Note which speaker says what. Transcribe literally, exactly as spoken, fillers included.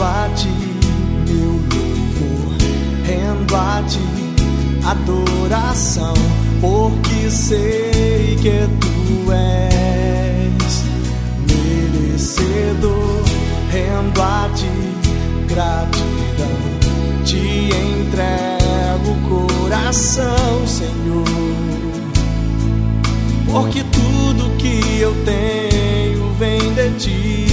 Speaker 1: rendo a ti meu louvor, rendo a ti adoração, porque sei que tu és merecedor. Rendo a ti gratidão, te entrego o coração, Senhor, porque tudo que eu tenho vem de ti.